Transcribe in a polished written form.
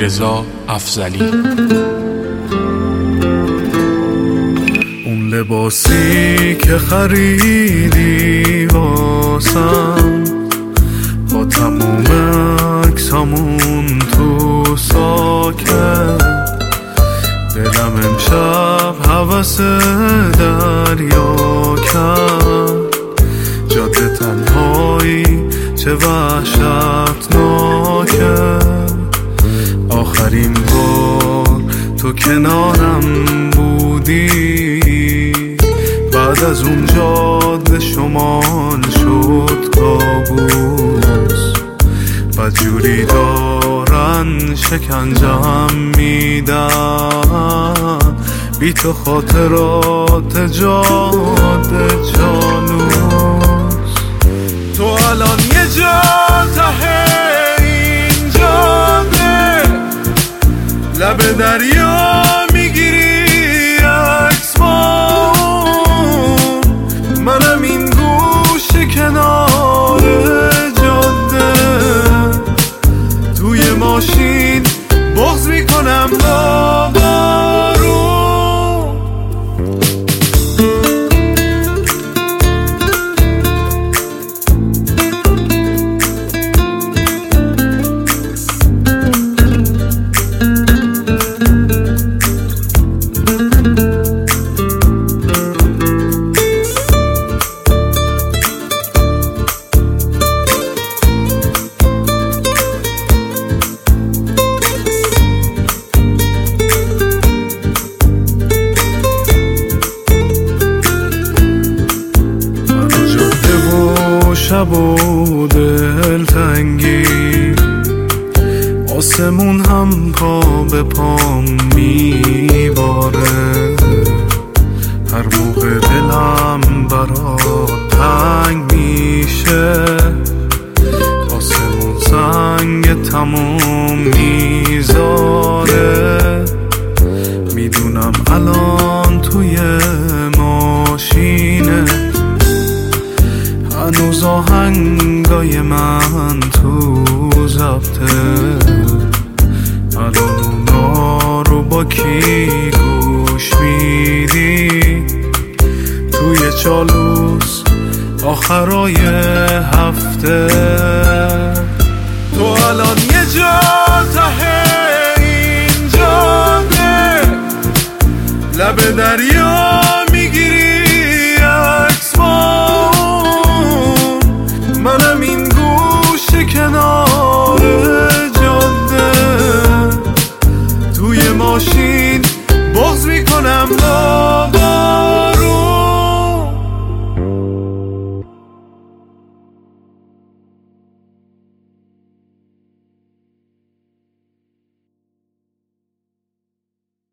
رضا افضلی. اون لباسی که خریدی واسم با تموم عکسامون تو ساکت، دلم امشب هوس دریا کرد. جاده تنهایی چه وحشتناکه، آخرین بار تو کنارم بودی، بعد از اون جاده شمال شد کابوس. بدجوری دارن شکنجم میدن، بی تو خاطرات جاده جانوس. تو الان یه جا ته این جاده، لب دریا میگیری عکس با اون، منم این گوشه کنار جاده، توی ماشین بغض میکنم با بارون. شب و دلتنگی، آسمون هم پا به پام میباره، هر موقع دلم برات تنگ میشه، آسمون سنگ تموم میذاره. میدونم الان توی ماشینه، هنوز آهنگای من تو ضبطه، الان اونا رو با کی گوش میدی؟ توی چالوس آخرای هفته. تو الان یه جا ته این جاده، لب دریا میگیری عکس با اون، منم این گوشه کنار جاده، توی ماشین بغض میکنم با